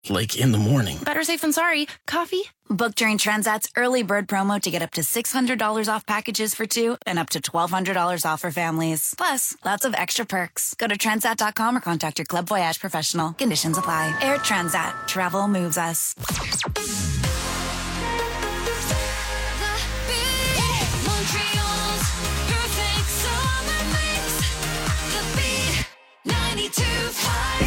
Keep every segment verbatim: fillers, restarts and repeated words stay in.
like in the morning. Better safe than sorry. Coffee? Book during Transat's early bird promo to get up to six hundred dollars off packages for two and up to twelve hundred dollars off for families. Plus, lots of extra perks. Go to Transat dot com or contact your Club Voyage professional. Conditions apply. Air Transat. Travel moves us. Montreal's perfect summer mix. The Beat ninety-two point five.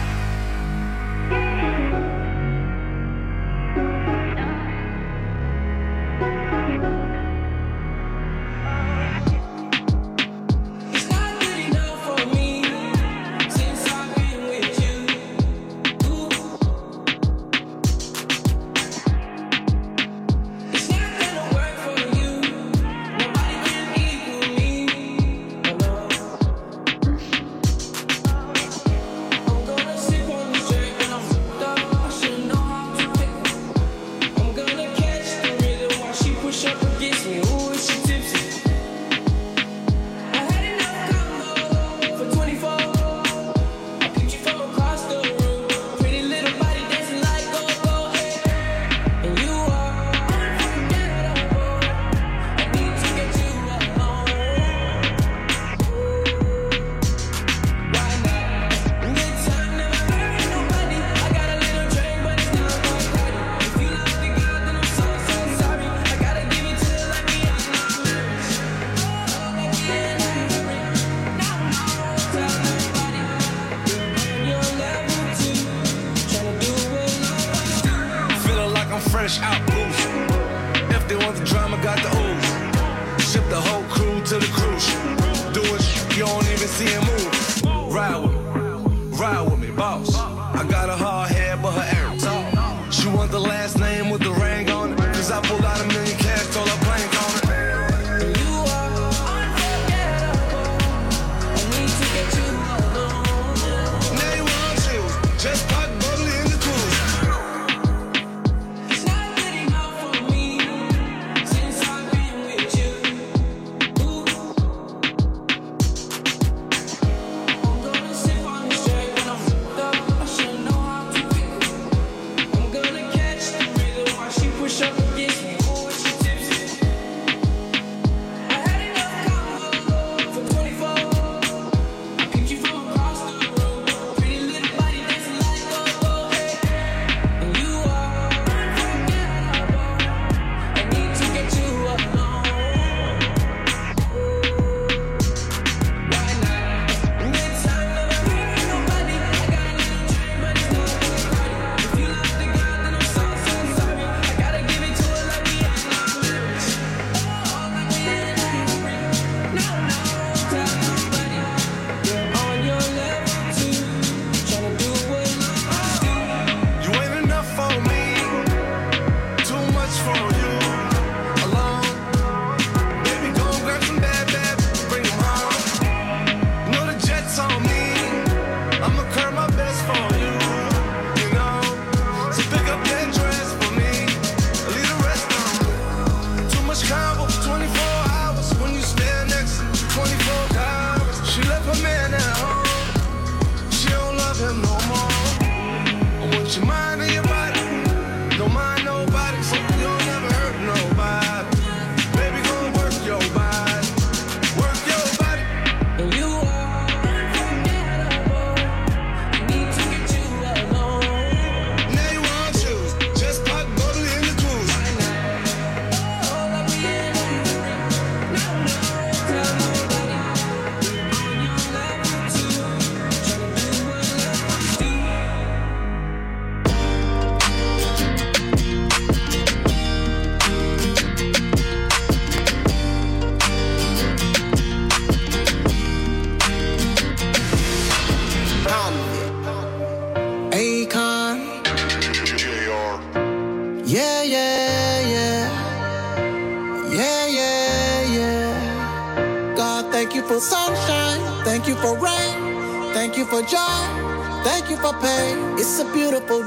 for sunshine, thank you for rain, thank you for joy, thank you for pain. It's a beautiful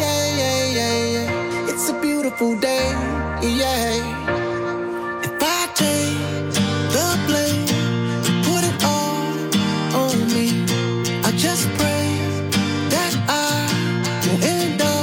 day, it's a beautiful day, yeah. If I take the blame, put it all on me, I just pray that I won't end up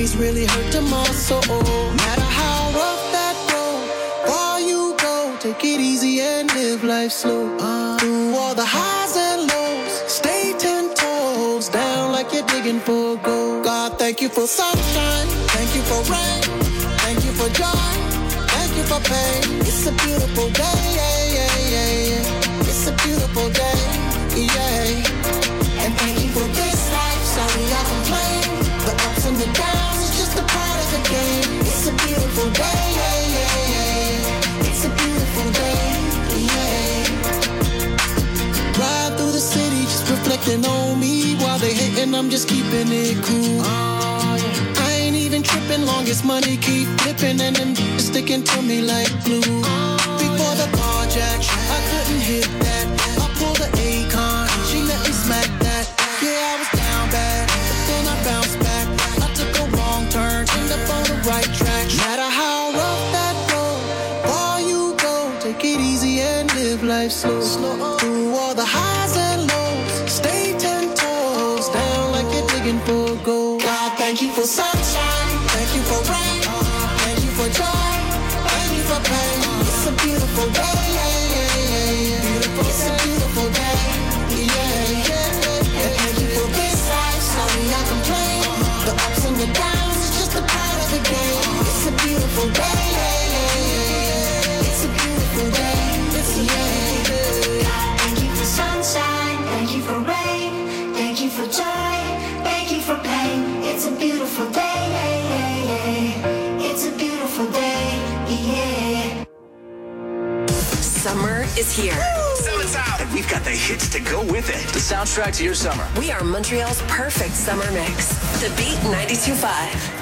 memories really hurt to my soul. No matter how rough that road, far you go, take it easy and live life slow. Uh, through all the highs and lows, stay ten toes down like you're digging for gold. God, thank you for sunshine, thank you for rain, thank you for joy, thank you for pain. It's a beautiful day, yeah, yeah, yeah, yeah. It's a beautiful day, yeah. And thank you for this life, sorry I complain. The ups and the downs is just a part of the game. It's a beautiful day, yeah, yeah, yeah. It's a beautiful day, yeah. Ride through the city, just reflecting on me. While they hating, I'm just keeping it cool. Oh, yeah. I ain't even tripping, long as money keep flipping and them sticking to me like glue. Oh, before yeah. the carjack, I couldn't hit that. I pulled the Akon, she let me smack that. Yeah, I was down bad, but then I bounced back. I took a wrong turn, ended up on the right track. No matter how rough that road, far you go, take it easy and live life slow. slow. Through all the highs and lows, stay ten toes down like you're digging for gold. God, thank you for sunshine, thank you for rain, thank you for joy, thank you for pain. It's a beautiful day, yeah, yeah, yeah, yeah. Beautiful, it's a beautiful day, yeah, yeah. Thank you for this life, sorry I complain. The ups and the downs is just a part of the game. It's a beautiful day, yeah, yeah, yeah. It's a beautiful day, it's a yeah. Thank you for sunshine, thank you for rain, thank you for joy, thank you for pain. It's a beautiful day, yeah, yeah, yeah. It's a beautiful day, yeah. Summer is here. Summer's out, and we've got the hits to go with it. The soundtrack to your summer. We are Montreal's perfect summer mix. The Beat ninety-two point five.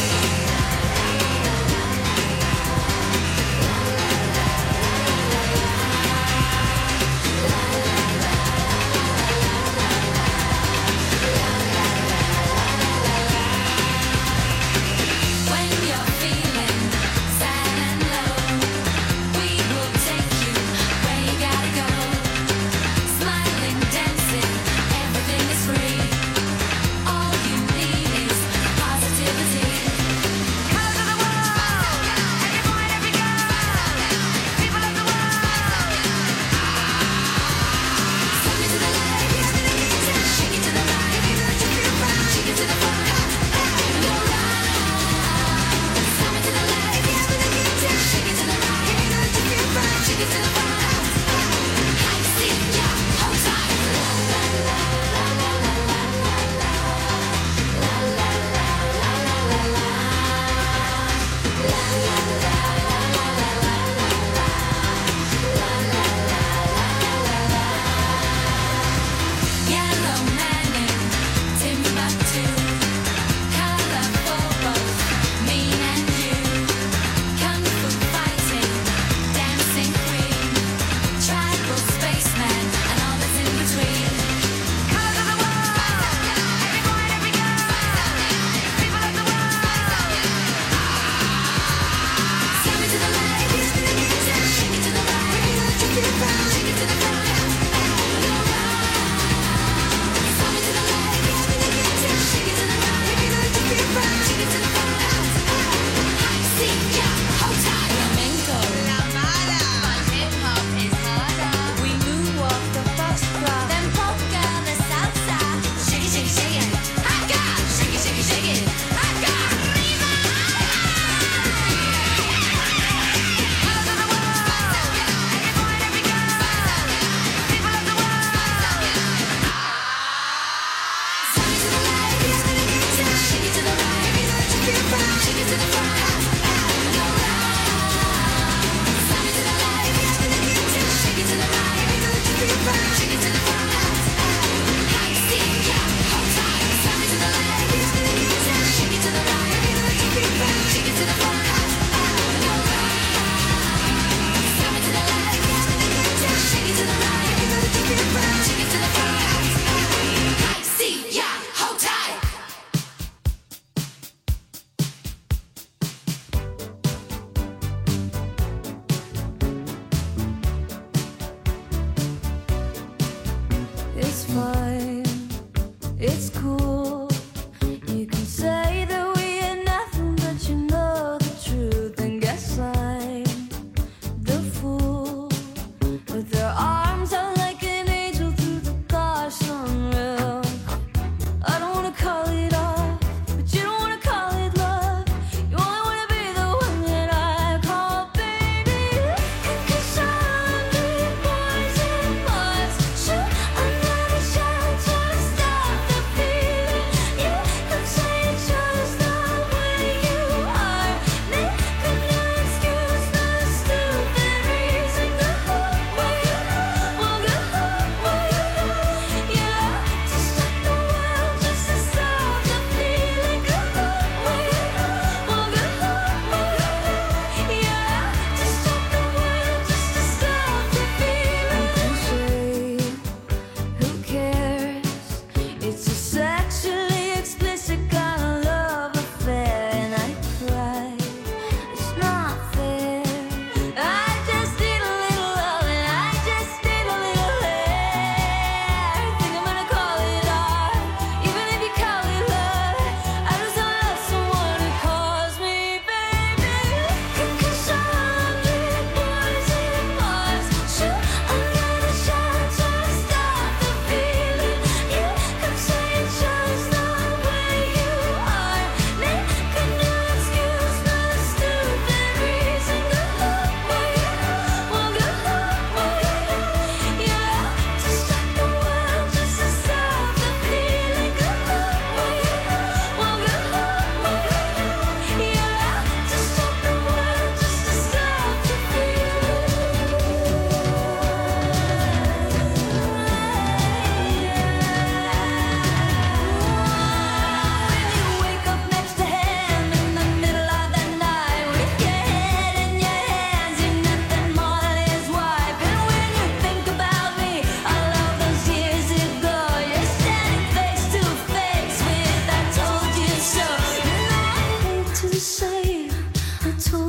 When you're feeling sad and low, we will take you where you gotta go. Smiling, dancing, everything is free. All you need is positivity.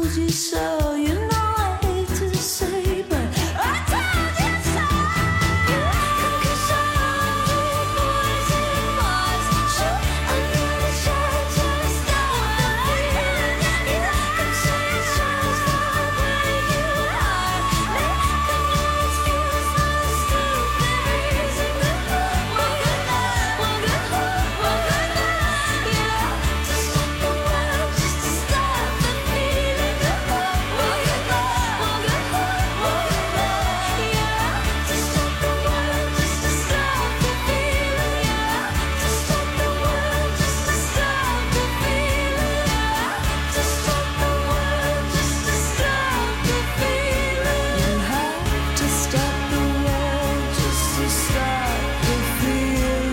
told you so. You know I hate to say, but I told you so. Cause I'm boys and boys. Shoot another shot, just stop the feeling. Cause I'm just for where you are. Make no excuse, no stupid reason. One good night, one good night, one good night. Yeah, to stop the world, just to stop the feeling. One good night, one good night, one good night. Yeah, to stop the world, just to stop the feeling. Yeah, to stop the world, just to stop the feeling. Yeah, to stop the world, just to stop the feeling. You have to stop the world just to stop the feeling.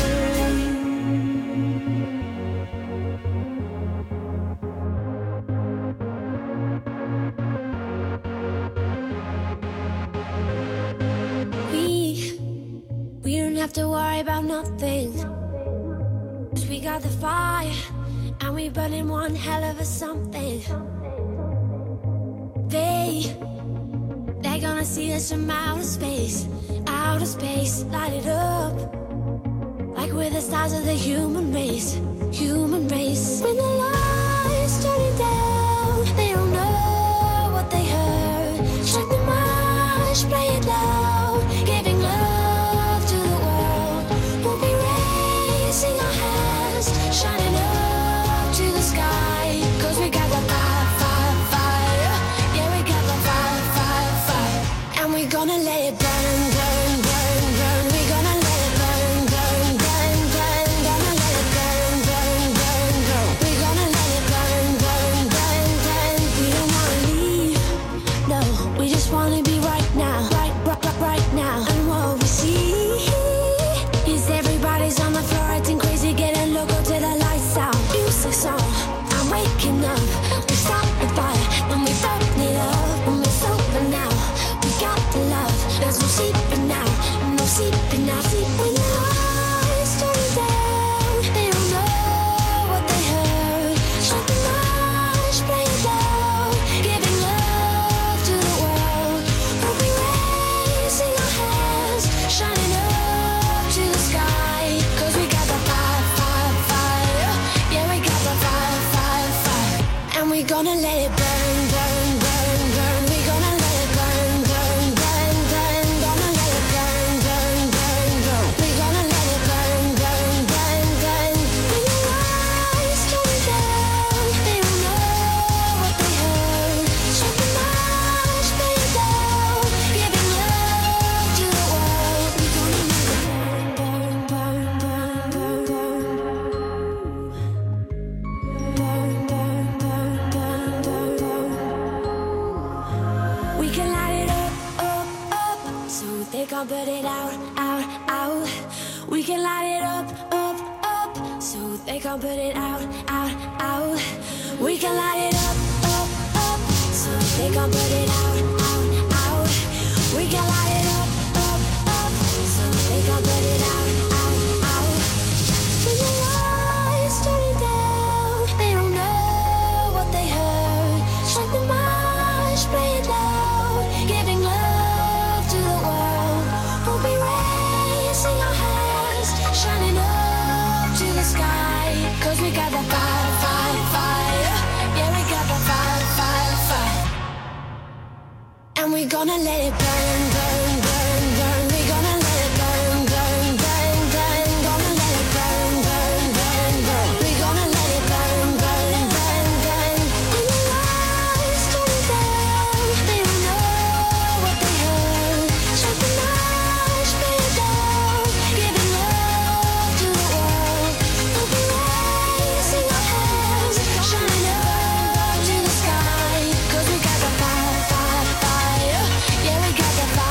We, we don't have to worry about nothing. 'Cause we got the fire, and we burning one hell of a something. They, they're gonna see us from outer space, outer space, light it up. Like we're the stars of the human race, human race. When the lights turning down, they don't know what they heard. Strike the march, play it loud, giving love to the world. We'll be raising our hands, shining up to the sky. 'Cause we got the fire, fire, fire. Yeah, we got the fire, fire, fire. And we're gonna let it burn, burn, burn, burn. We're gonna let it burn, burn, burn, burn. Gonna let it burn, burn, burn, burn. We're gonna let it burn, burn, burn, burn. We don't wanna leave, no. We just wanna be right now, right, right, right, right now. And what we see is everybody's on the floor acting crazy, getting loco till the lights out. Music's on, I'm waking up. We start the fire, and we burn it up. And we're sober now, we got the love. There's no sleeping now, no sleeping now. Sleep when the lights turn down. They don't know what they heard. Strike the march, play it loud, giving love to the world. We'll be raising our hands, shining up to the sky. 'Cause we got the fire, fire, fire. Yeah, we got the fire, fire, fire. And we're gonna let it burn, burn, burn, burn. We're gonna let it burn, burn, burn, burn. Gonna let it burn, burn, burn, burn. We're gonna let it burn, burn, burn, burn. When the lights turn down, they don't know what they heard. Strike the march, play it loud, giving love to the world. We're gonna let it burn, burn, burn, burn, burn, burn, burn, burn, burn, burn, burn. We can light it up, up, up, so they can't put it out, out, out. We can light it up, up, up, so they can't put it out, out, out. We can light it up, up, up, so they can't put it out, out, out. We can light it up, up, up, so they can't put it out, out, out. When the lights turn down, they don't know what they heard. Strike the march, play it loud, giving love to the world. We'll be raising our hands, shining up to the sky. 'Cause we got the fire, fire, fire. Yeah, we got the fire, fire, fire. And we're gonna let it burn, burn, burn, burn. We're gonna let it burn, burn, burn, burn. Gonna let it burn, burn, burn, burn. We're gonna let it burn, burn, burn, burn. When the lights turn down, they don't know what they heard. Strike the march, play it loud, giving love to the world. We'll be raising our hands, shining up to the sky. 'Cause we got the fire, fire, fire. Yeah, we got the fire.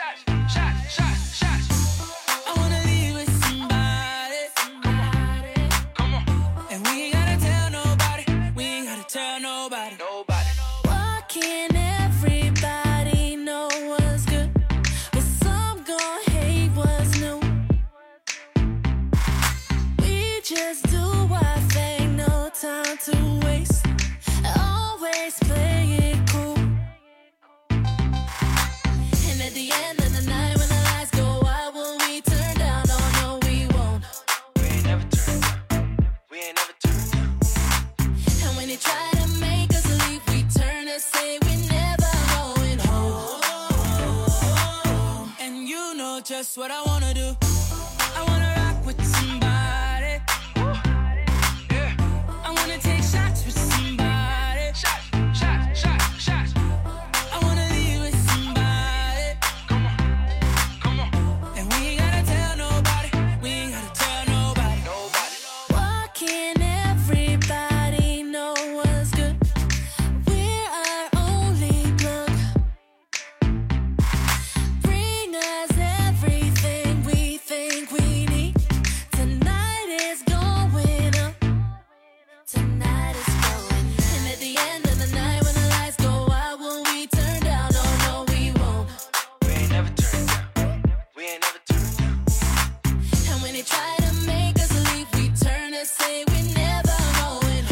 I wanna leave with somebody. Come on. And we ain't gotta tell nobody. We ain't gotta tell nobody. Nobody. Why can't everybody know what's good? But some gon' hate what's new. We just do our thing, no time to waste. Always play it cool. And at the end of the night, when the lights go out, will we turn down? Oh no, we won't. We ain't never turned down. We ain't never turned down. And when they try to make us leave, we turn and say we never going home. And you know just what I wanna do. I wanna rock with somebody. Yeah. I wanna take shots with somebody. Shots, shots, shots, shots. I wanna leave with somebody. Come on, come on. And we ain't gotta tell nobody. We ain't gotta tell nobody. Nobody. Why can't everybody know what's good? We're our only plug. Bring us everything we think we need. Tonight is going up. Tonight is going up. And at the end of the night, when the lights go out, will we turn down? Oh no, we won't. We ain't never turned down. We ain't never turned down. And when they try to make us leave, we turn and say we never going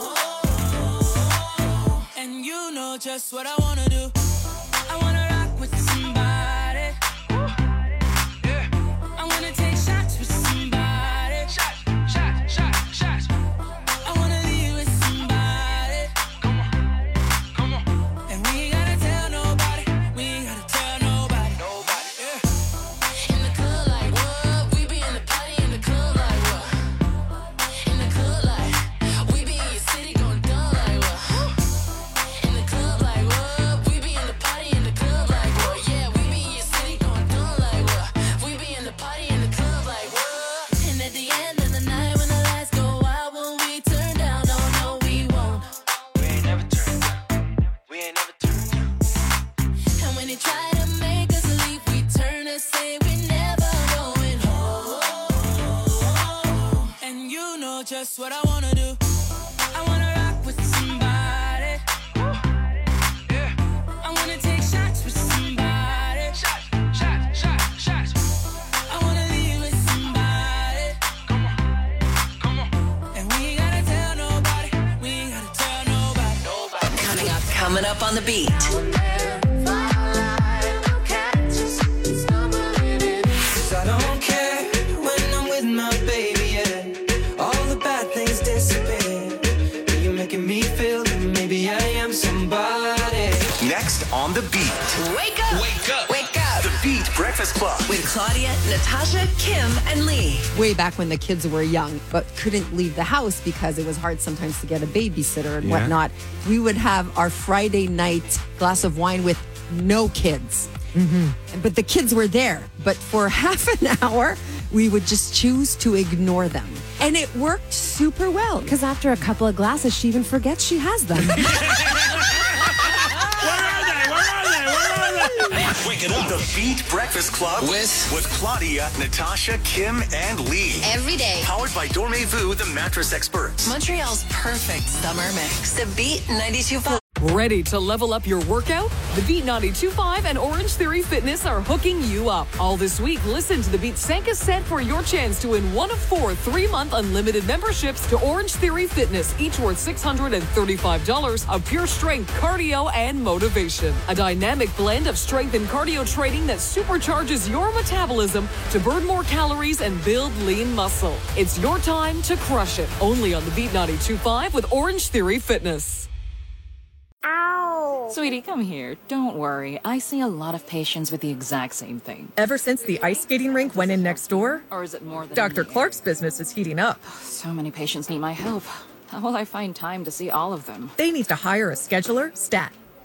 home. And you know just what I wanna do. I wanna rock with somebody. Yeah. I wanna take shots with somebody. Shots, shots, shots, shots. I wanna leave with somebody. Come on, come on. And we ain't gotta tell nobody. We ain't gotta tell nobody. Nobody. Yeah. In the club like what? We be in the party in the club like what? In the club like we be in your city going dumb like what? In the club like what? We be in the party in the club like what? Yeah, we be in your city going dumb like what? We be in the party in the club like what? And at the end of the night, when the lights go out, will we turn down? Oh no, we won't. We ain't never turned down. We ain't never turned down. And when they try to make us leave, we turn and say we never going home. And you know just what I wanna do. I wanna rock with somebody. Yeah. I wanna take shots with somebody. Shots, shots, shots, shots. I wanna leave with somebody. Come on, come on. And we ain't gotta tell nobody. We ain't gotta tell nobody. Nobody. Coming up, coming up on the beat. Cause I don't care when I'm with my baby, yeah. All the bad things disappear. You're making me feel that maybe I am somebody. Next on the beat. Wake up! Wake up. Wake up! The Beat Breakfast Club. With Claudia, Natasha, Kim, and Lee. Way back when the kids were young, but couldn't leave the house because it was hard sometimes to get a babysitter and Yeah. whatnot. We would have our Friday night glass of wine with no kids. But the kids were there. But for half an hour, we would just choose to ignore them. And it worked super well. Because after a couple of glasses, she even forgets she has them. Wake it up. The Beat Breakfast Club with with Claudia, Natasha, Kim, and Lee. Every day. Powered by Dormez-vous, the mattress experts. Montreal's perfect summer mix. The Beat ninety-two point five. Ready to level up your workout? The Beat ninety-two point five and Orange Theory Fitness are hooking you up. All this week, listen to the Beat Sanka set for your chance to win one of four three-month unlimited memberships to Orange Theory Fitness, each worth six hundred thirty-five dollars of pure strength, cardio, and motivation. A dynamic blend of strength and cardio training that supercharges your metabolism to burn more calories and build lean muscle. It's your time to crush it. Only on the Beat ninety-two point five with Orange Theory Fitness. Sweetie, come here. Don't worry. I see a lot of patients with the exact same thing. Ever since the ice skating rink went in next door? Or is it more than Doctor Clark's business is heating up. So many patients need my help. How will I find time to see all of them? They need to hire a scheduler, Stat.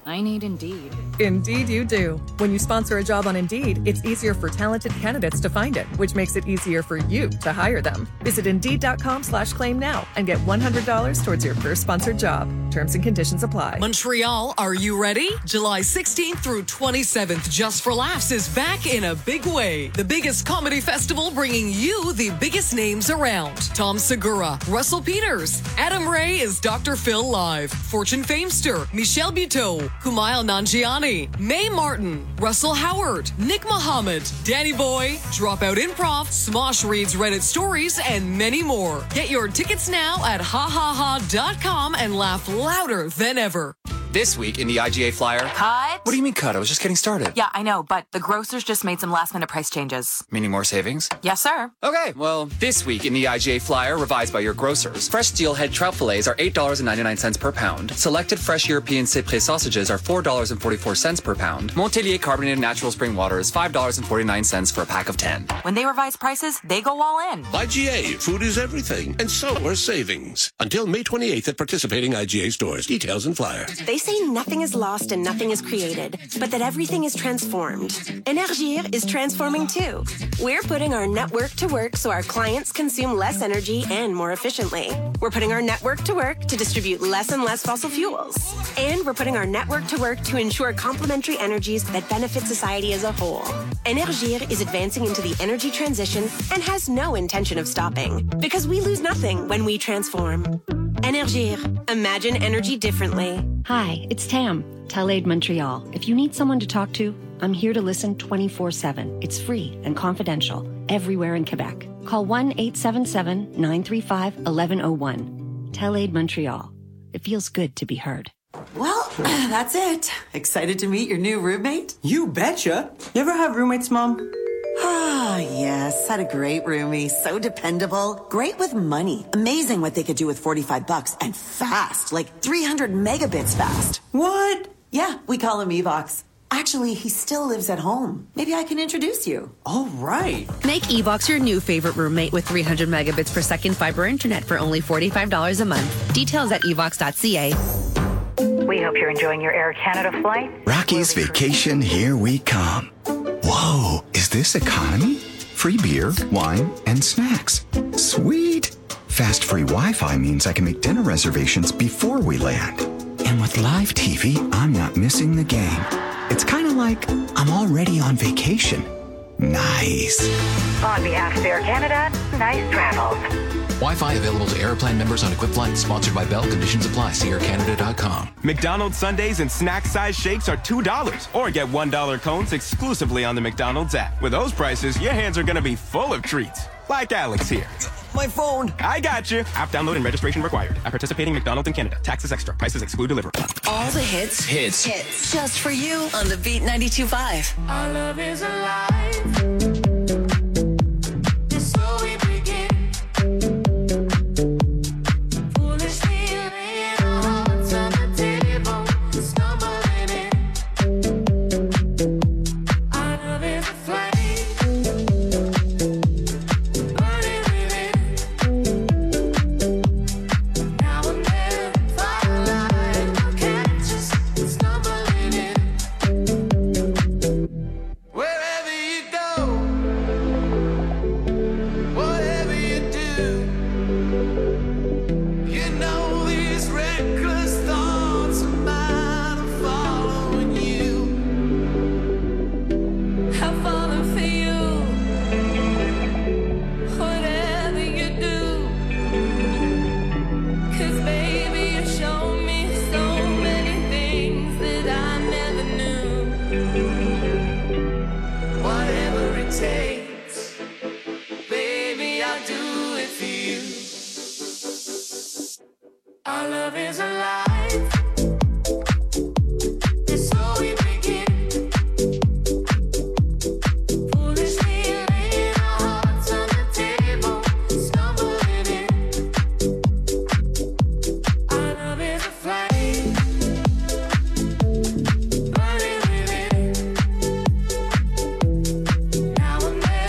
I need Indeed. Indeed, you do. When you sponsor a job on Indeed, it's easier for talented candidates to find it, which makes it easier for you to hire them. Visit Indeed.com slash claim now and get one hundred dollars towards your first sponsored job. Terms and conditions apply. Montreal, are you ready? July sixteenth through twenty-seventh, Just for Laughs is back in a big way. The biggest comedy festival bringing you the biggest names around. Tom Segura, Russell Peters, Adam Ray is Doctor Phil Live, Fortune Famester, Michelle Buteau, Kumail Nanjiani, Mae Martin, Russell Howard, Nick Muhammad, Danny Boy, Dropout Improv, Smosh reads Reddit stories, and many more. Get your tickets now at ha ha ha dot com and laugh louder than ever. This week in the I G A Flyer. Cut? What do you mean cut? I was just getting started. Yeah, I know, but the grocers just made some last minute price changes. Meaning more savings? Yes, sir. Okay, well, this week in the I G A Flyer, revised by your grocers, fresh steelhead trout fillets are eight dollars and ninety-nine cents per pound. Selected fresh European Cyprès sausages are four dollars and forty-four cents per pound. Montelier carbonated natural spring water is five dollars and forty-nine cents for a pack of ten. When they revise prices, they go all in. I G A, food is everything, and so are savings. Until May twenty-eighth at participating I G A stores. Details and flyer. They say nothing is lost and nothing is created, but that everything is transformed. Energir is transforming too. We're putting our network to work so our clients consume less energy and more efficiently. We're putting our network to work to distribute less and less fossil fuels. And we're putting our network to work to ensure complementary energies that benefit society as a whole. Energir is advancing into the energy transition and has no intention of stopping, because we lose nothing when we transform. Energir. Imagine energy differently. Hi, it's Tam, TelAid Montreal. If you need someone to talk to, I'm here to listen twenty-four seven. It's free and confidential everywhere in Quebec. Call one eight seven seven, nine three five, one one zero one. TelAid Montreal. It feels good to be heard. Well, that's it. Excited to meet your new roommate? You betcha. You ever have roommates, Mom? Ah, yes. Had a great roomie. So dependable. Great with money. Amazing what they could do with forty-five bucks. And fast. Like three hundred megabits fast. What? Yeah, we call him Evox. Actually, he still lives at home. Maybe I can introduce you. All right. Make Evox your new favorite roommate with three hundred megabits per second fiber internet for only forty-five dollars a month. Details at evox dot c a. We hope you're enjoying your Air Canada flight. Rocky's Vacation, here we come. Whoa, is this economy? Free beer, wine, and snacks. Sweet. Fast free Wi-Fi means I can make dinner reservations before we land. And with live T V, I'm not missing the game. It's kind of like I'm already on vacation. Nice. On behalf of Air Canada, nice travels. Wi-Fi available to Airplan members on equipped flights. Sponsored by Bell. Conditions apply. See air canada dot com. McDonald's Sundaes and snack-size shakes are two dollars. Or get one dollar cones exclusively on the McDonald's app. With those prices, your hands are going to be full of treats. Like Alex here. My phone. I got you. App download and registration required. At participating McDonald's in Canada. Taxes extra. Prices exclude delivery. All the hits. Hits. Hits. Just for you on the Beat ninety-two point five. Our love is alive. Our love is alive. Now and then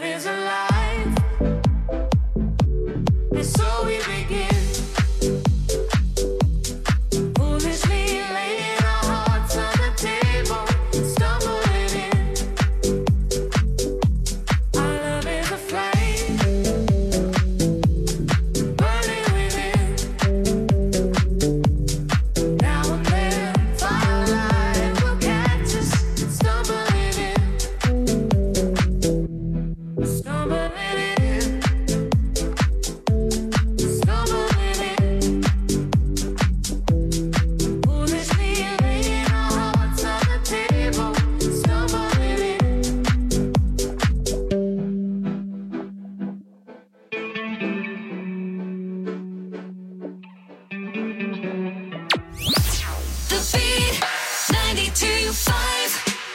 love is alive. And so we begin. Foolishly laying our hearts on the table, stumbling in. Our love is a flame, burning within. Now and then, firelight will catch us, stumbling in. Stumbling in. Stumbling in. Foolishly laying our hearts on the table, stumbling in. The Beat ninety-two point five.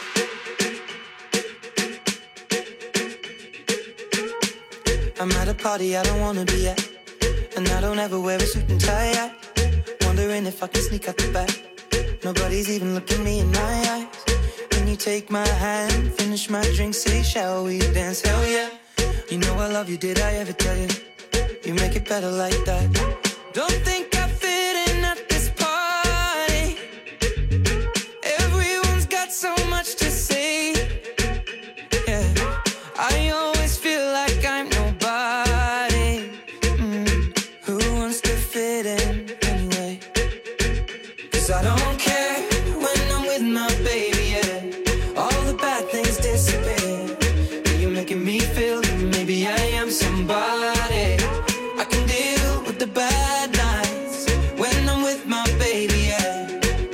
I'm at a party I don't wanna be at, and I don't ever wear a suit and tie yet. Wondering if I can sneak out the back. Nobody's even looking me in my eyes. When you take my hand, finish my drink, say, shall we dance? Hell yeah. You know I love you, did I ever tell you? You make it better like that. Don't think I fit in at this party. Everyone's got so much to say. Yeah, I always feel like I'm nobody. Mm. Who wants to fit in anyway? Cause I don't care when I'm with my baby, yeah. All the bad things disappear. You're making me feel that maybe I am somebody. I can deal with the bad nights when I'm with my baby, yeah.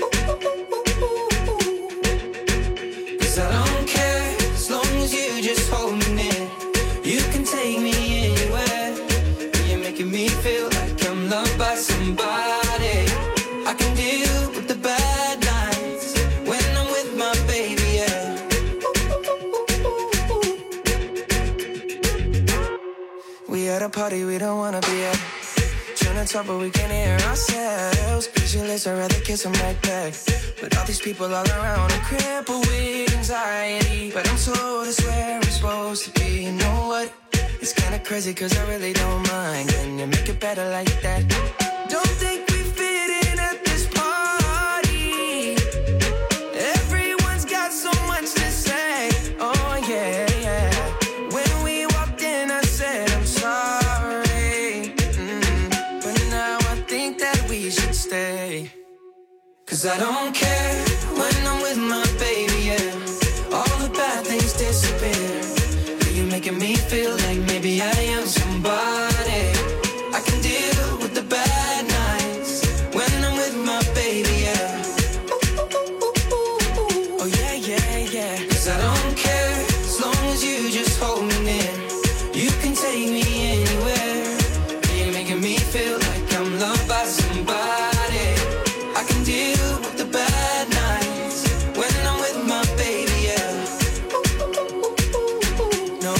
Cause I don't care as long as you just hold me near. You can take me anywhere. You're making me feel like I'm loved by somebody. I can deal with the bad nights when I'm with my baby, yeah. We at a party we don't wanna be at. Trying to talk but we can't hear ourselves. Pictureless, I'd rather kiss them right back. But all these people all around, I'm crippled with anxiety. But I'm told it's where I'm supposed to be. You know what? It's kinda crazy cause I really don't mind. Can you make it better like that? Don't think we fit in at this party. Everyone's got so much to say. Oh yeah, yeah. When we walked in I said I'm sorry. Mm. But now I think that we should stay. Cause I don't care when I'm with my baby, yeah. All the bad things disappear. You're making me feel like maybe I am somebody. I can deal with the bad nights when I'm with my baby, yeah. Oh yeah, yeah, yeah. Cause I don't care as long as you just hold me near. You can take me anywhere. You're making me feel like I'm loved by somebody. I can deal with the bad nights when I'm with my baby, yeah. No,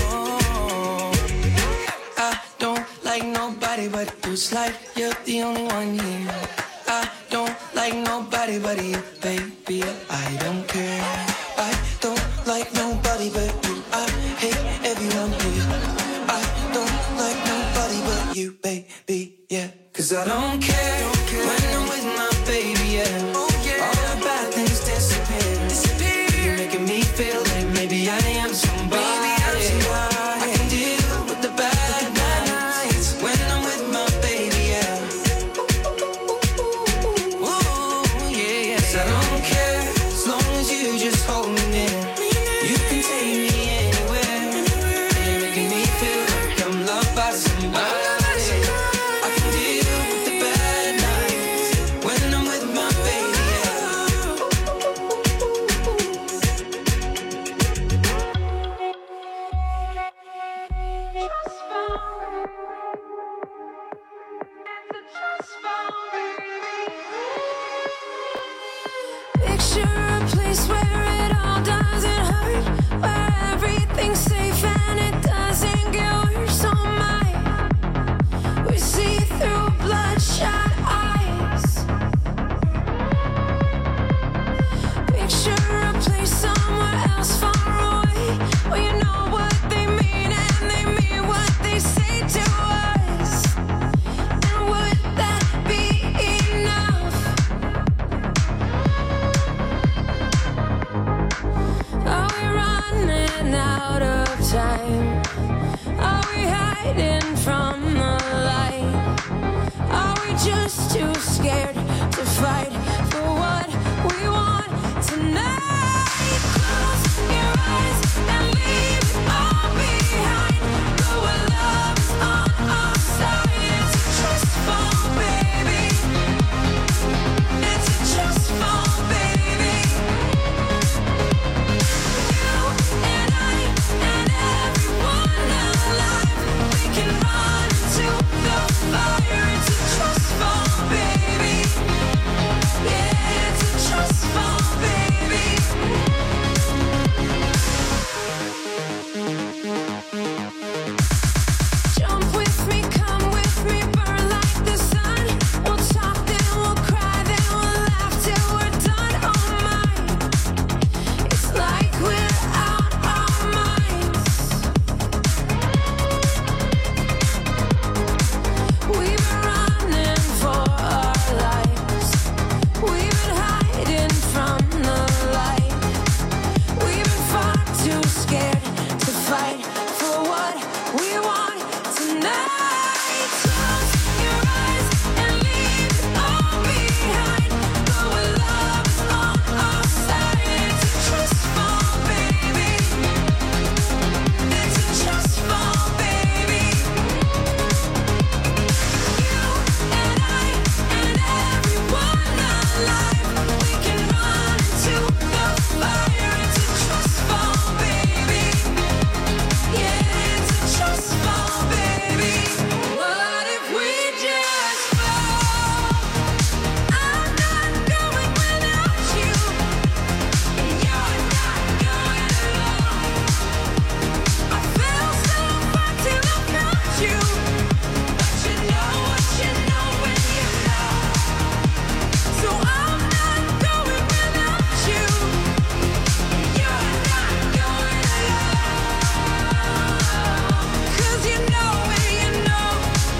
I don't like nobody but you. It's like you're the only one here. I don't like nobody but you, baby. I don't care. I don't like nobody but you. I hate everyone here. I don't like nobody but you, baby, yeah. Cause I don't care when I'm with my baby, yeah. All the bad things disappear. You're making me feel like maybe I am somebody. I can deal with the bad nights when I'm with my baby, yeah. Ooh, yeah, yeah. 'Cause I don't care as long as you hiding from the light? Are we just too scared to fight for what we want tonight? Close your eyes and leave it all behind. Go where love is on our side. It's a trust fall, baby. It's a trust fall, baby. You and I and everyone alive, we can run into the fire. It's a trust fall, baby. Yeah, it's a trust fall, baby. Jump with me, come with me, burn like the sun. We'll talk, then we'll cry, then we'll laugh till we're done. Oh my, it's like we're out our minds. We've been running for our lives. We've been hiding from the light. We've been far too scared to fight for what we want tonight. Close your eyes and leave it all behind. Go where love is on our side. It's a trust fall, baby. It's a trust fall, baby. You and I and everyone alive, we can run into the fire. It's a trust fall, baby. Yeah, it's a trust fall, baby. What if we just fall? I'm not going without you. You're not going alone. I feel so far till I found you. But you know what you know when you know. So I'm not going without you. You're not going alone. 'Cause you know when you know.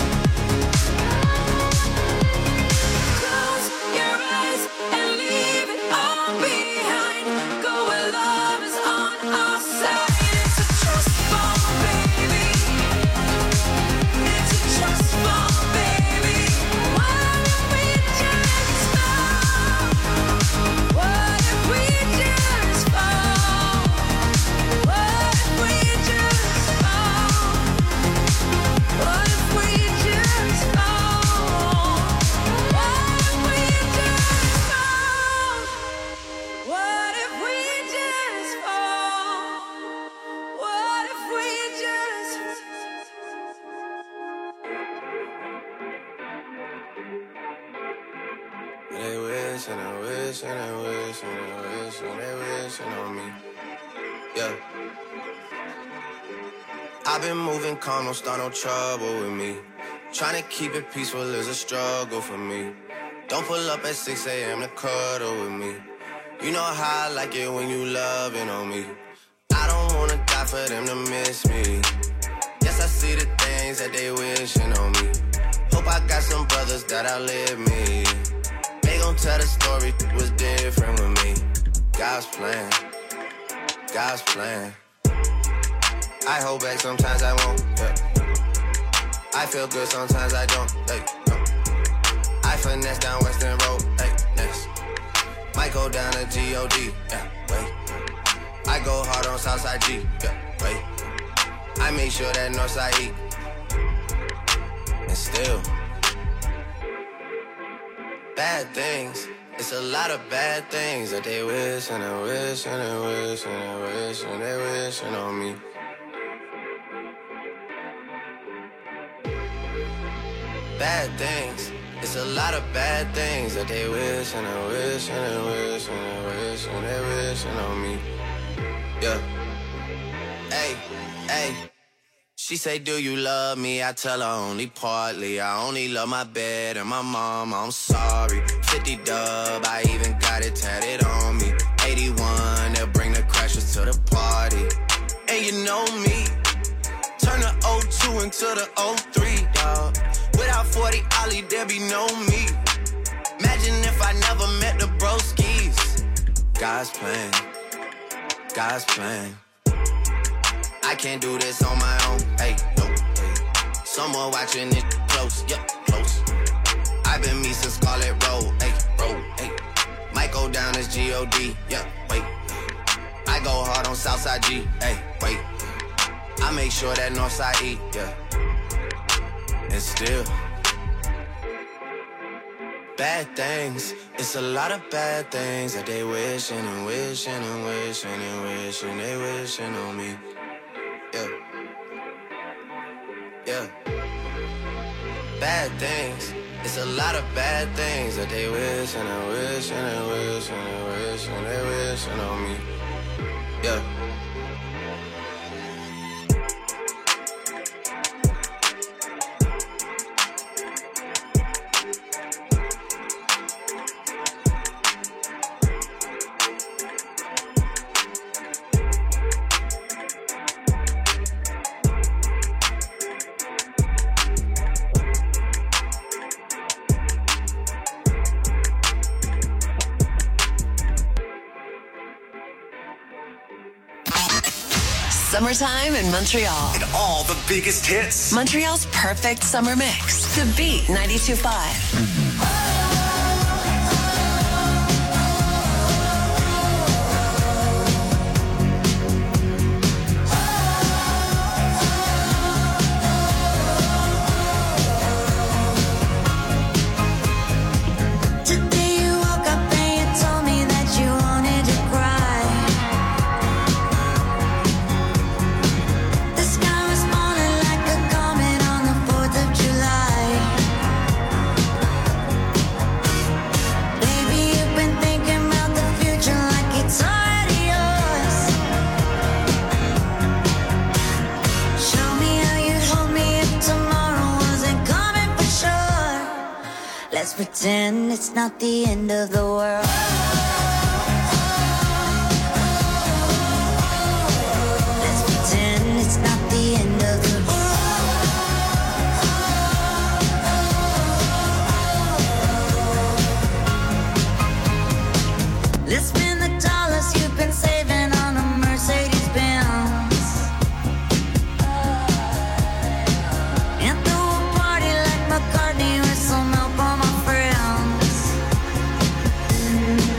Close your eyes and leave it all behind. Go where love is on our side. It's a trust fall, baby. It's a trust fall, baby. What if we just fall? What if we just fall? What if we just fall? What if we just fall? What if we just fall? What if we just fall? What if we just They wish and they wish and they wish and they wish and they wishing on me. Yeah. I've been moving calm, don't start no trouble with me. Trying to keep it peaceful is a struggle for me. Don't pull up at six a.m. to cuddle with me. You know how I like it when you loving on me. I don't wanna die for them to miss me. Yes, I see the things that they wishing on me. Hope I got some brothers that outlive me. They gon' tell the story was different with me. God's plan, God's plan. I hold back, sometimes I won't. Yeah. I feel good, sometimes I don't. Hey, no. I finesse down Western Road. Hey, next. Might go down to G O D. Yeah, wait. I go hard on Southside G. Yeah, wait. I make sure that Northside E. And still, bad things. It's a lot of bad things that they wish and they wish and they wish and they wish and they wishing on me. Bad things. It's a lot of bad things that they wish and they wish and they wish and they wish and they wishing on me. Yeah. Hey, hey. She say, do you love me? I tell her only partly. I only love my bed and my mom. I'm sorry. fifty dub, I even got it tatted on me. eighty-one, they'll bring the crashers to the party. And you know me. Turn the oh two into the oh three, dawg. Without forty Ollie, there be no me. Imagine if I never met the broskies. God's plan, God's plan. I can't do this on my own, hey, no, hey. Someone watching it close, yeah, close. I've been me since Scarlet Road, ayy, road, ayy. Might go down as G O D, yeah, wait. I go hard on Southside G, ayy, wait. I make sure that Northside E, yeah. And still, bad things. It's a lot of bad things that they wishing and wishing and wishing and wishing they wishing on me. Yeah. Yeah. Bad things. It's a lot of bad things that they wishing and wishing and wishing and wishing they wishing on me. Yeah. Summertime in Montreal. And all the biggest hits. Montreal's perfect summer mix. The Beat ninety-two point five. Let's pretend it's not the end of the world. Let's pretend it's not the end of the world. Let's spend the dollars you've been saving on a Mercedes Benz. And throw a party like McCartney with some help on my friends.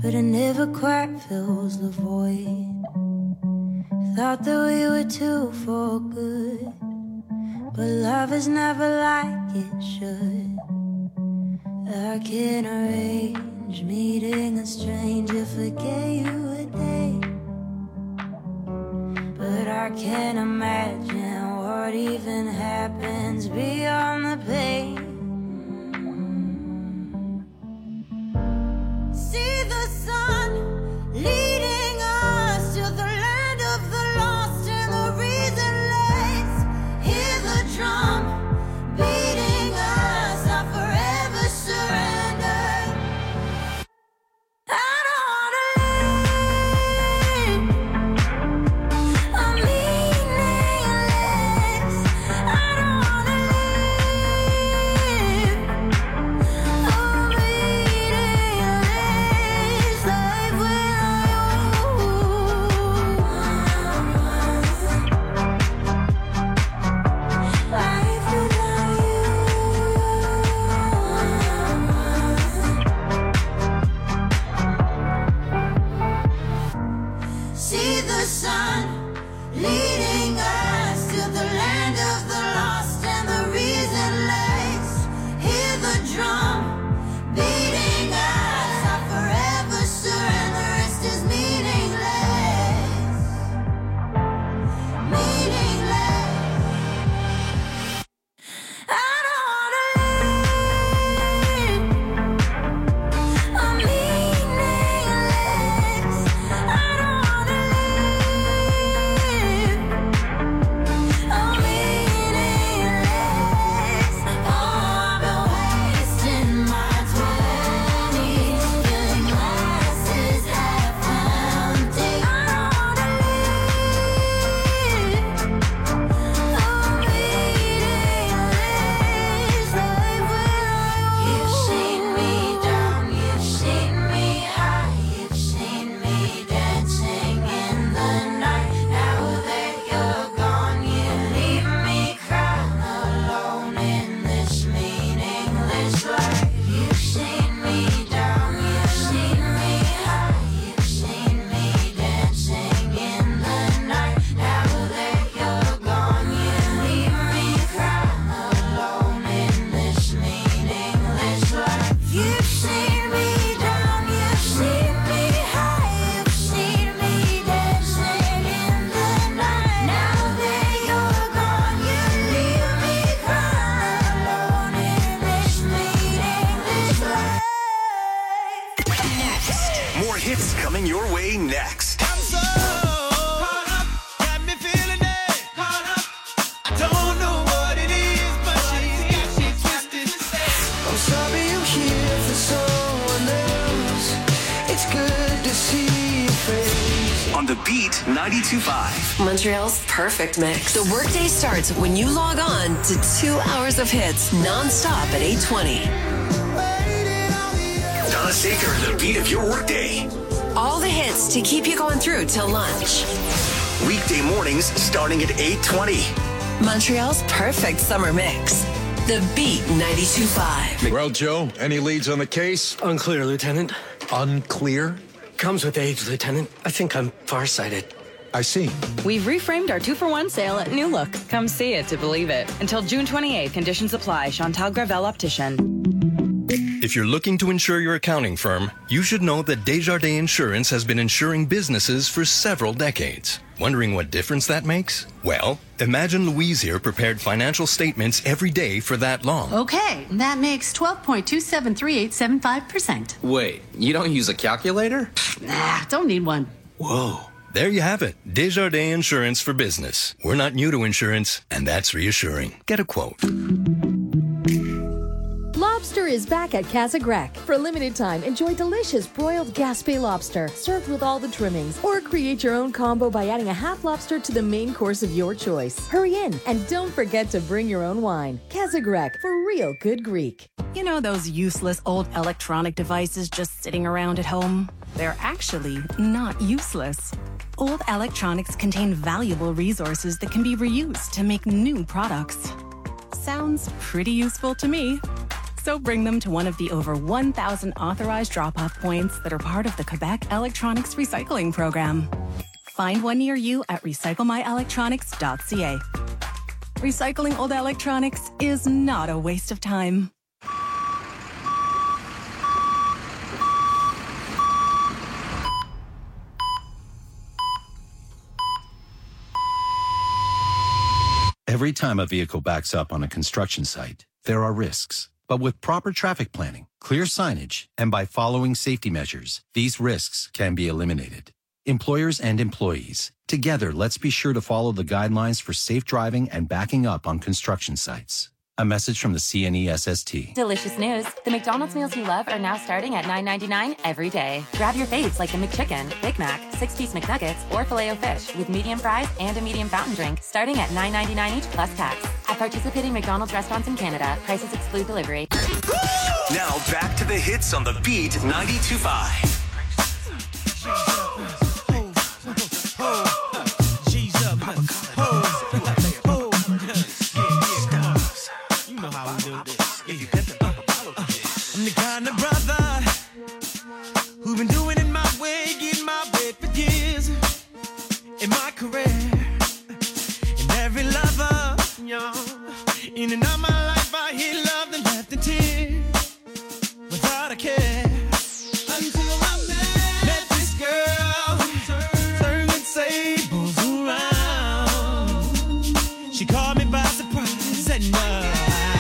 but it never quite fills the void. Thought that we were two for good, but love is never like it should. I can't arrange meeting a stranger, forget you a day, but I can't imagine what even happens beyond the pain. See the sun leading us to the land of the lost and the reasonless. Hear the drum beating us, I forever surrender. I don't wanna live a meaningless. I don't wanna live a meaningless life without you. Life without you. See the sun leading us to the land of the lost and the reasonless. Hear the drum beating us, I forever surrender. Rest is meaningless, meaningless. I don't wanna live a meaningless. I don't wanna live a meaningless. Oh, I've been wasting my twenties, filling glasses half empty. I don't wanna live a meaningless life without you. You've seen me down, you've seen me high, you've seen me dancing in the night. Now that you're gone, you leave me crying alone in this meaningless life. You've seen me down, you've seen me high, you've seen me dancing in the night. Now that you're gone, you leave me crying alone in this meaningless life. You've seen me down, you've seen me high, you've seen me dancing in the night. Now that you're gone, you leave me crying alone in this meaningless life. Next. More hits coming your way next. I'm so caught up, got me feeling it. Caught up, I don't know what it is, but she's got me twisted. I'm sorry you're here for someone else. It's good to see your face. On the Beat ninety-two point five. Montreal's perfect mix. The workday starts when you log on to two hours of hits nonstop at eight twenty. Donna Saker, the beat of your workday. All the hits to keep you going through till lunch. Weekday mornings starting at eight twenty. Montreal's perfect summer mix. The Beat ninety-two point five. Well, Joe, any leads on the case? Unclear, Lieutenant. Unclear? Comes with age, Lieutenant. I think I'm farsighted. I see. We've reframed our two for one sale at New Look. Come see it to believe it. Until June twenty-eighth, conditions apply. Chantal Gravel Optician. If you're looking to insure your accounting firm, you should know that Desjardins Insurance has been insuring businesses for several decades. Wondering what difference that makes? Well, imagine Louise here prepared financial statements every day for that long. Okay, that makes twelve point two seven three eight seven five percent. Wait, you don't use a calculator? Nah, don't need one. Whoa. There you have it. Desjardins Insurance for Business. We're not new to insurance, and that's reassuring. Get a quote. Lobster is back at Casa Grec. For a limited time, enjoy delicious broiled Gaspé lobster served with all the trimmings. Or create your own combo by adding a half lobster to the main course of your choice. Hurry in and don't forget to bring your own wine. Casa Grec for real good Greek. You know those useless old electronic devices just sitting around at home? They're actually not useless. Old electronics contain valuable resources that can be reused to make new products. Sounds pretty useful to me. So bring them to one of the over one thousand authorized drop-off points that are part of the Quebec Electronics Recycling Program. Find one near you at recycle my electronics dot c a. Recycling old electronics is not a waste of time. Every time a vehicle backs up on a construction site, there are risks. But with proper traffic planning, clear signage, and by following safety measures, these risks can be eliminated. Employers and employees, together, let's be sure to follow the guidelines for safe driving and backing up on construction sites. A message from the C N E S S T. Delicious news. The McDonald's meals you love are now starting at nine ninety-nine every day. Grab your faves like the McChicken, Big Mac, six-piece McNuggets, or Filet-O-Fish with medium fries and a medium fountain drink starting at nine ninety-nine each plus tax. At participating McDonald's restaurants in Canada, prices exclude delivery. Now back to the hits on the Beat ninety-two point five. I'm the kind of brother who been doing it my way, getting my way for years in my career. And every lover, y'all, in and out my life, I hear love and left in tears without a care. Until I met, met this girl, turning tables around. She caught me by surprise at night.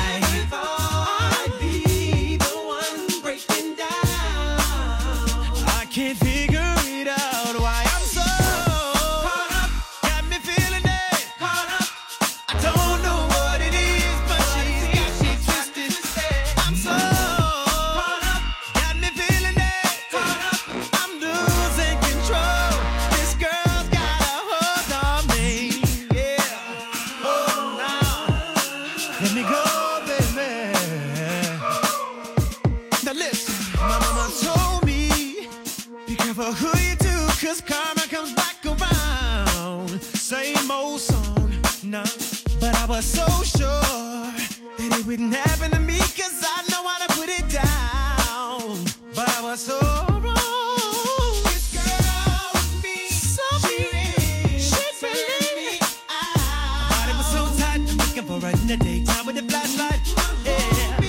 Cause karma comes back around. Same old song, no. But I was so sure that it wouldn't happen to me, cause I know how to put it down. But I was so wrong. This girl with me, so she, she's really my body was so tight, I'm looking for her in the daytime with the flashlight. Yeah.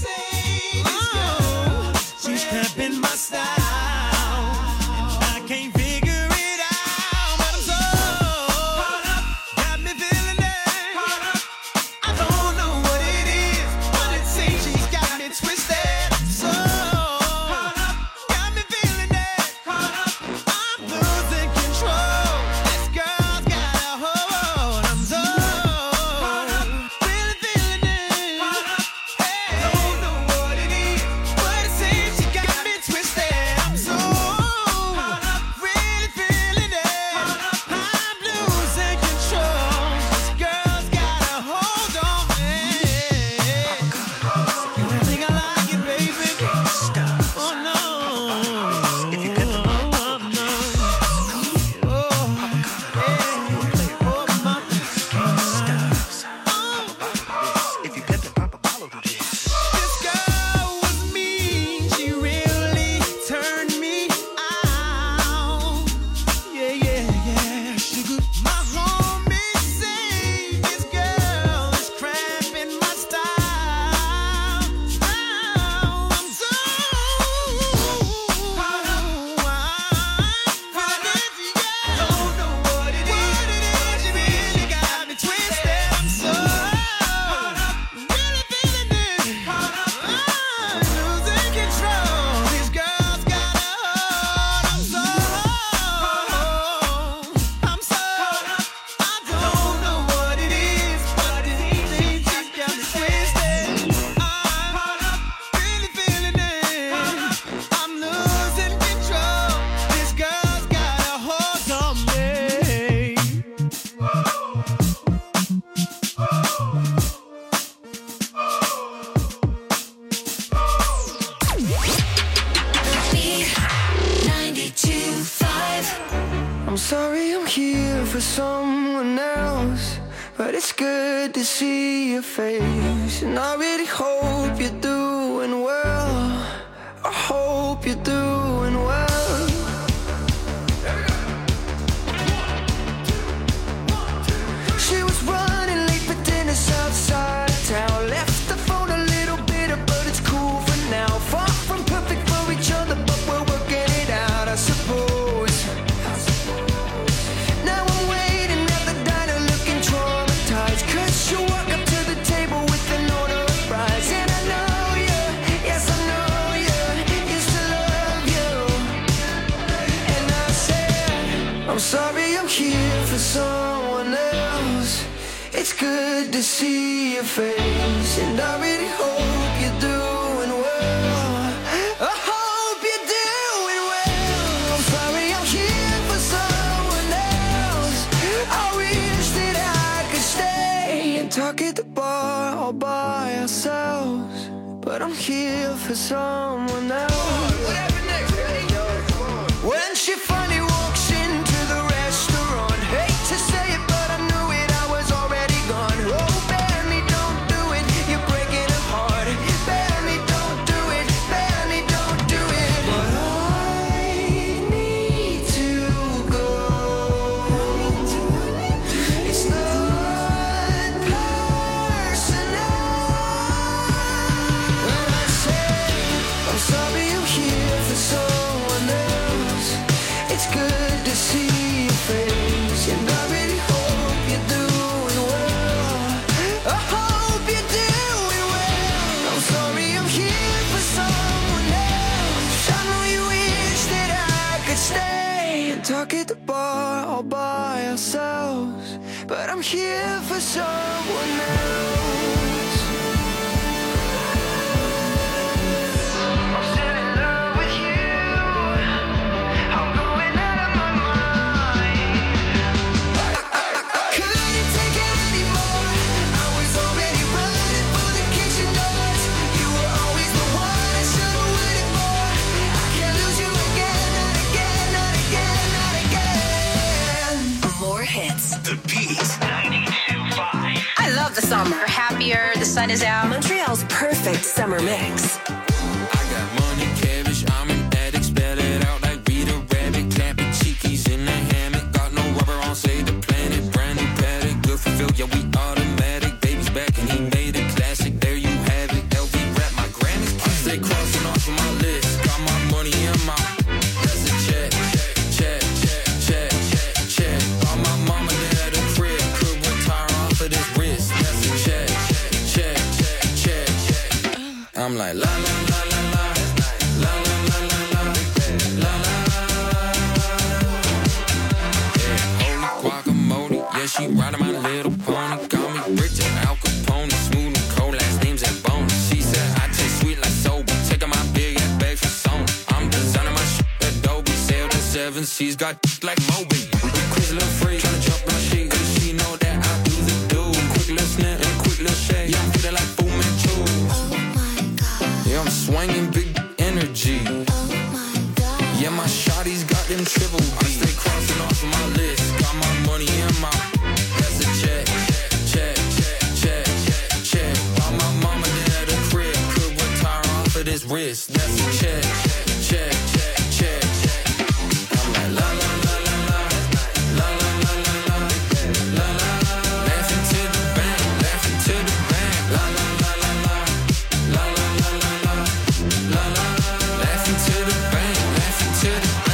Oh, she's cramping my style. I'm sorry I'm here for someone else, but it's good to see your face. And I really hope you're doing good to see your face, and I really hope you're doing well. I hope you're doing well. I'm sorry I'm here for someone else. I wish that I could stay and talk at the bar all by ourselves, but I'm here for someone else. When she finally walks into the restaurant, hate to say it, but I knew it, I was already gone. Oh, Benny, don't do it, you're breaking her heart. Benny, don't do it, Benny, don't do it. But I need to go. It's not personal. When I say I'm sorry I'm here for someone else, it's good to see your face, and I really hope you're doing well. I hope you're doing well. I'm sorry I'm here for someone else. I know you wish that I could stay and talk at the bar all by ourselves, but I'm here for someone else. I'm still in love with you. I'm going out of my mind. Couldn't take it anymore. I was already running for the kitchen doors. You were always the one I should've waited for. I can't lose you again, not again, not again, not again. More hits. The Beat ninety-two point five. I love the summer. Happier, the sun is out. Montreal's perfect summer mix. I got money, cabbage, I'm an addict, spell it out like Rita Rabbit, clapping cheekies in the hammock, got no rubber on, save the planet, brand new paddock, good for Phil, yeah we automatic, baby's back and he made it classic, there you have it, L V rap, my Grammys, I stay crossing off of my list, got my money in my, that's a check, check, check, check, check, all my mama did at a crib, could retire off of this wrist, that's a check, check, check, check, I'm like la la la la la, la la la la la, la la. Yeah, holy guacamole, yeah she riding my little pony, call me rich and Al Capone, smooth and cold, last name's and bone. She said I taste sweet like soba, taking my big ass bag for Sony. I'm designing my shit Adobe, sailed in seven seas, got like Moby. Quick little freak, tryna jump on shit, cause she know that I do the do. Quick little snap and quick little shake, yeah I'm feeling like Fu Manchu. Yeah, I'm swinging big energy. Yeah, my shawty's got them triple D. I stay crossing off of my list. Got my money in my. That's a check, check, check, check, check. All my mama did at a crib. Could retire off of this wrist. That's a check, check, check, check. I'm like la la la la la, la la la la la, la la. Laughing to the bank, laughing to the bank, la la la la la, la la la la la, la la. Laughing to the bank, laughing to the bank.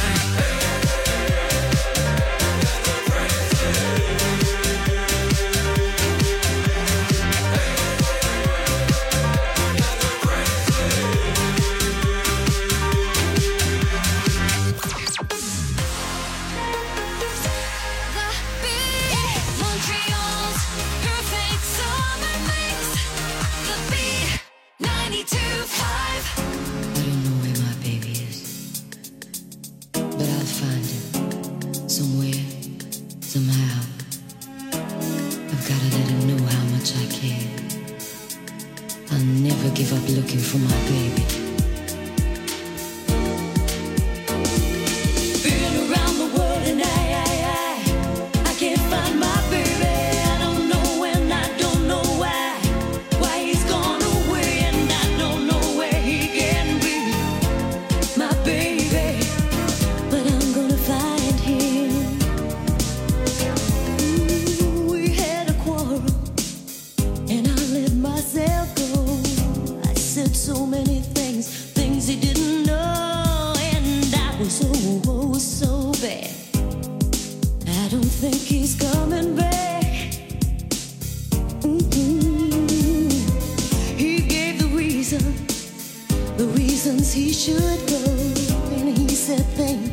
Montreal's perfect summer mix. The Beat ninety-two point five. I don't know where my baby is, but I'll find him somewhere, somehow. I've gotta let him know how much I care. I'll never give up looking for my baby. Been around the world and I, I, I, I can't find my baby. I don't know and I don't know why. Why he's gone away and I don't know where he can be. My baby, but I'm gonna find him. Ooh, we had a quarrel and I let myself go. I said so many things, things he didn't know, and I was so, oh, so bad. I don't think he's coming back. Mm-mm. He gave the reason, the reasons he should go, and he said things